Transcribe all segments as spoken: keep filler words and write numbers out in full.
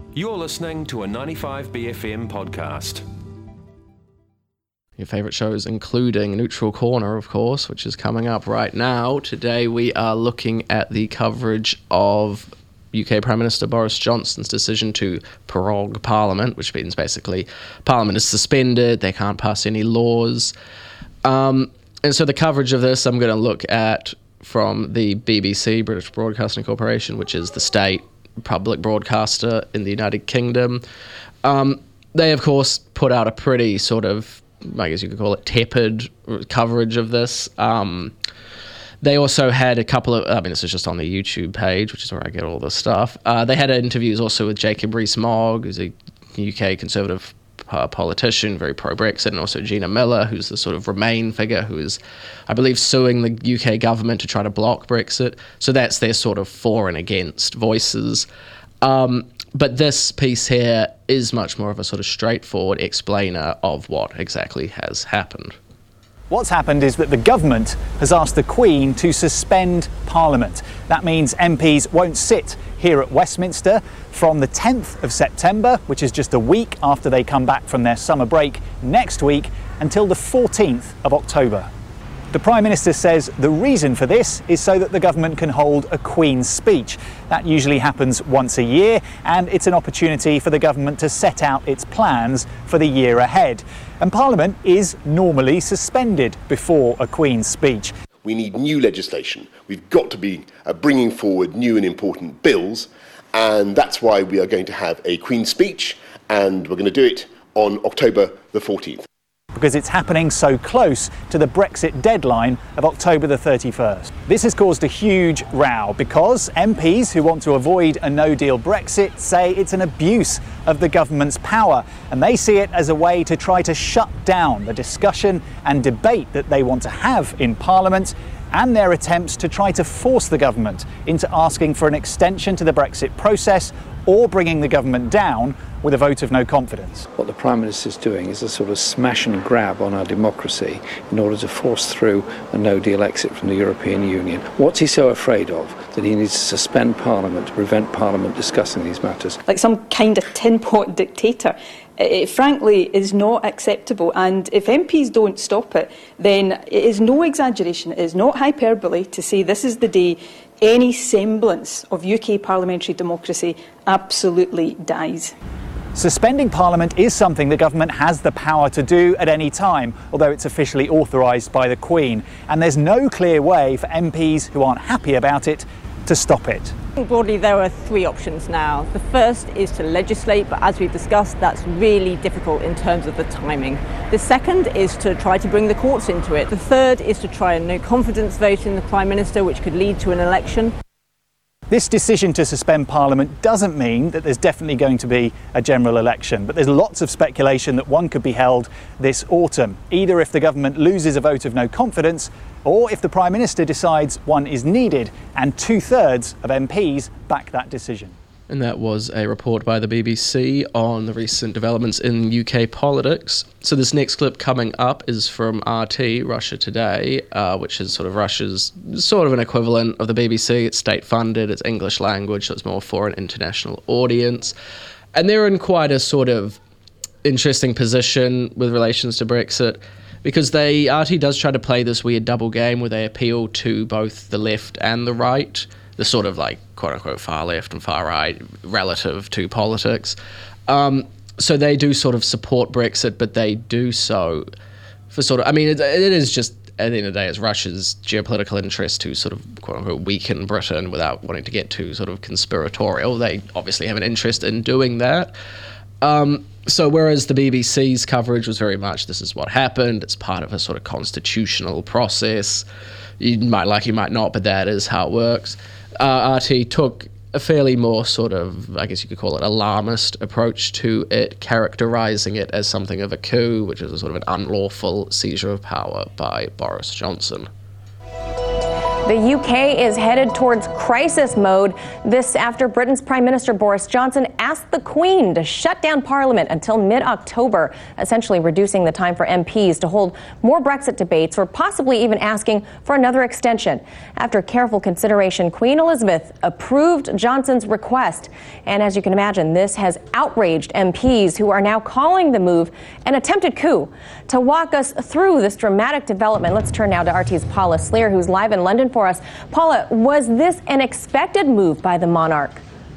You're listening to a ninety-five B F M podcast. Your favourite shows, including Neutral Corner, of course, which is coming up right now. Today we are looking at the coverage of U K Prime Minister Boris Johnson's decision to prorogue Parliament, which means basically Parliament is suspended, they can't pass any laws. Um, and so the coverage of this I'm going to look at from the B B C, British Broadcasting Corporation, which is the state public broadcaster in the United Kingdom. Um, they, of course, put out a pretty sort of, I guess you could call it, tepid coverage of this. Um, they also had a couple of, I mean, this is just on the YouTube page, which is where I get all this stuff. Uh, they had interviews also with Jacob Rees-Mogg, who's a U K Conservative uh, politician, very pro-Brexit, and also Gina Miller, who's the sort of Remain figure who is, I believe, suing the U K government to try to block Brexit. So that's their sort of for and against voices. Um, but this piece here is much more of a sort of straightforward explainer of what exactly has happened. What's happened is that the government has asked the Queen to suspend Parliament. That means M Ps won't sit here at Westminster from the tenth of September, which is just a week after they come back from their summer break next week, until the fourteenth of October. The Prime Minister says the reason for this is so that the government can hold a Queen's speech. That usually happens once a year, and it's an opportunity for the government to set out its plans for the year ahead. And Parliament is normally suspended before a Queen's speech. We need new legislation. We've got to be uh, bringing forward new and important bills, and that's why we are going to have a Queen's speech, and we're going to do it on October the fourteenth. Because it's happening so close to the Brexit deadline of October the thirty-first. This has caused a huge row because M Ps who want to avoid a no-deal Brexit say it's an abuse of the government's power, and they see it as a way to try to shut down the discussion and debate that they want to have in Parliament, and their attempts to try to force the government into asking for an extension to the Brexit process or bringing the government down with a vote of no confidence. What the Prime Minister is doing is a sort of smash and grab on our democracy in order to force through a no-deal exit from the European Union. What's he so afraid of that he needs to suspend Parliament to prevent Parliament discussing these matters? Like some kind of tin-pot dictator. It frankly is not acceptable, and if M Ps don't stop it, then it is no exaggeration, it is not hyperbole to say this is the day any semblance of U K parliamentary democracy absolutely dies. Suspending Parliament is something the government has the power to do at any time, although it's officially authorised by the Queen, and there's no clear way for M Ps who aren't happy about it to stop it. Broadly, there are three options now. The first is to legislate, but as we've discussed, that's really difficult in terms of the timing. The second is to try to bring the courts into it. The third is to try a no confidence vote in the Prime Minister, which could lead to an election. This decision to suspend Parliament doesn't mean that there's definitely going to be a general election, but there's lots of speculation that one could be held this autumn, either if the government loses a vote of no confidence or if the Prime Minister decides one is needed and two-thirds of M Ps back that decision. And that was a report by the B B C on the recent developments in U K politics. So this next clip coming up is from R T, Russia Today, uh, which is sort of Russia's sort of an equivalent of the B B C. It's state-funded, it's English language, so it's more for an international audience. And they're in quite a sort of interesting position with relations to Brexit, because they R T does try to play this weird double game where they appeal to both the left and the right, the sort of like quote-unquote far left and far right relative to politics. Um, so they do sort of support Brexit, but they do so for sort of, I mean, it, it is just, at the end of the day, it's Russia's geopolitical interest to sort of quote-unquote weaken Britain without wanting to get too sort of conspiratorial. They obviously have an interest in doing that. Um, so whereas the B B C's coverage was very much, this is what happened, it's part of a sort of constitutional process, you might like, you might not, but that is how it works. Uh, R T took a fairly more sort of, I guess you could call it, alarmist approach to it, characterising it as something of a coup, which is a sort of an unlawful seizure of power by Boris Johnson. The U K is headed towards crisis mode. This after Britain's Prime Minister Boris Johnson asked the Queen to shut down Parliament until mid-October, essentially reducing the time for M Ps to hold more Brexit debates or possibly even asking for another extension. After careful consideration, Queen Elizabeth approved Johnson's request. And as you can imagine, this has outraged M Ps who are now calling the move an attempted coup. To walk us through this dramatic development, let's turn now to R T's Paula Sleer, who's live in London for us. Paula, was this an expected move by the monarch?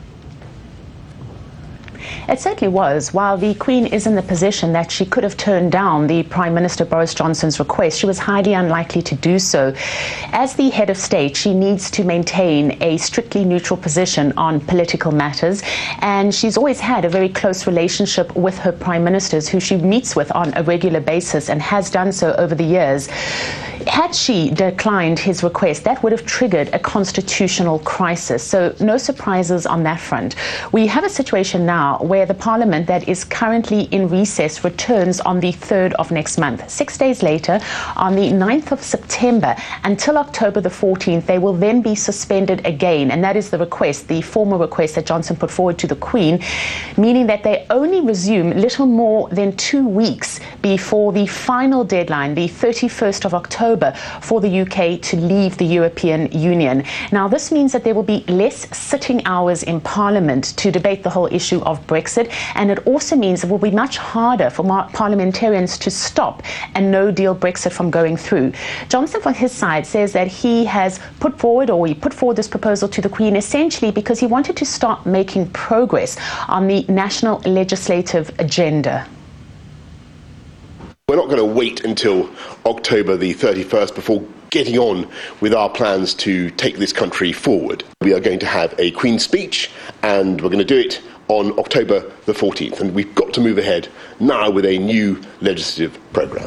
It certainly was. While the Queen is in the position that she could have turned down the Prime Minister Boris Johnson's request, she was highly unlikely to do so. As the head of state, she needs to maintain a strictly neutral position on political matters, and she's always had a very close relationship with her prime ministers, who she meets with on a regular basis and has done so over the years. Had she declined his request, that would have triggered a constitutional crisis. So no surprises on that front. We have a situation now where the Parliament that is currently in recess returns on the third of next month. Six days later, on the ninth of September, until October the fourteenth, they will then be suspended again. And that is the request, the formal request that Johnson put forward to the Queen, meaning that they only resume little more than two weeks before the final deadline, the thirty-first of October, for the U K to leave the European Union. Now, this means that there will be less sitting hours in Parliament to debate the whole issue of Brexit, and it also means it will be much harder for parliamentarians to stop a no-deal Brexit from going through. Johnson, on his side, says that he has put forward, or he put forward this proposal to the Queen essentially because he wanted to start making progress on the national legislative agenda. We're not going to wait until October the thirty-first before getting on with our plans to take this country forward. We are going to have a Queen's speech, and we're going to do it on October the fourteenth. And we've got to move ahead now with a new legislative programme.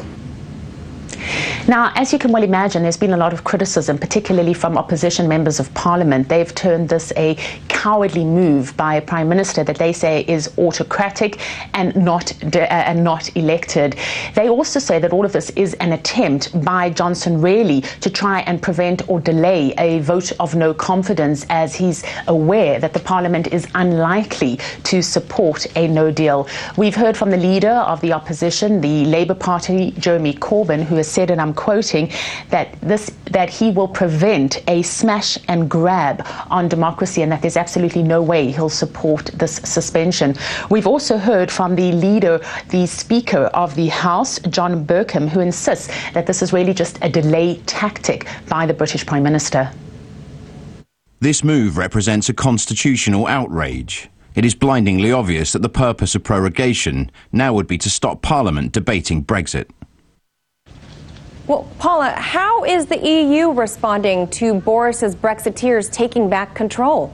Now, as you can well imagine, there's been a lot of criticism, particularly from opposition members of Parliament. They've termed this a cowardly move by a Prime Minister that they say is autocratic and not uh, and not elected. They also say that all of this is an attempt by Johnson really to try and prevent or delay a vote of no confidence, as he's aware that the Parliament is unlikely to support a no deal. We've heard from the leader of the opposition, the Labour Party, Jeremy Corbyn, who has said, and I'm quoting, that this that he will prevent a smash and grab on democracy, and that there's absolutely no way he'll support this suspension. We've also heard from the leader, the Speaker of the House, John Burkham, who insists that this is really just a delay tactic by the British Prime Minister. This move represents a constitutional outrage. It is blindingly obvious that the purpose of prorogation now would be to stop Parliament debating Brexit. Well, Paula, how is the E U responding to Boris's Brexiteers taking back control?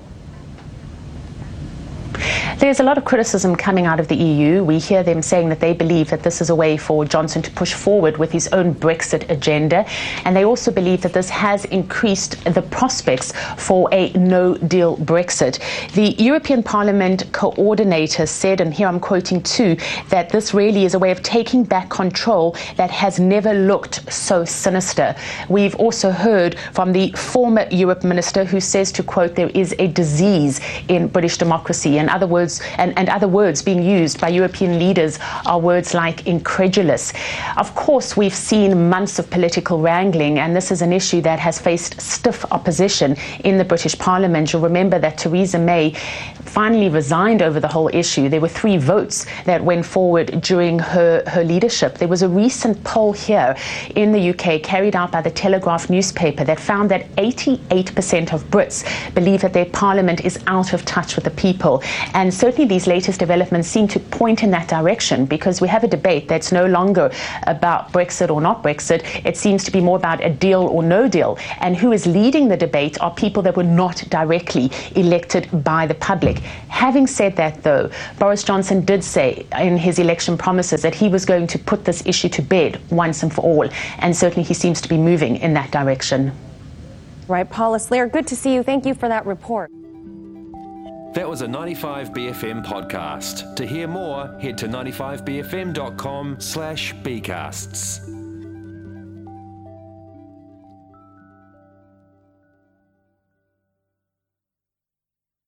There's a lot of criticism coming out of the E U. We hear them saying that they believe that this is a way for Johnson to push forward with his own Brexit agenda. And they also believe that this has increased the prospects for a no-deal Brexit. The European Parliament coordinator said, and here I'm quoting too, that this really is a way of taking back control that has never looked so sinister. We've also heard from the former Europe minister, who says, to quote, there is a disease in British democracy. In other words, and, and other words being used by European leaders are words like incredulous. Of course, we've seen months of political wrangling, and this is an issue that has faced stiff opposition in the British Parliament. You'll remember that Theresa May finally resigned over the whole issue. There were three votes that went forward during her, her leadership. There was a recent poll here in the U K carried out by the Telegraph newspaper that found that eighty-eight percent of Brits believe that their parliament is out of touch with the people. And certainly these latest developments seem to point in that direction, because we have a debate that's no longer about Brexit or not Brexit. It seems to be more about a deal or no deal. And who is leading the debate are people that were not directly elected by the public. Having said that, though, Boris Johnson did say in his election promises that he was going to put this issue to bed once and for all. And certainly he seems to be moving in that direction. Right, Paula Sleer, good to see you. Thank you for that report. That was a ninety-five B F M podcast. To hear more, head to ninety-five B F M dot com slash B casts.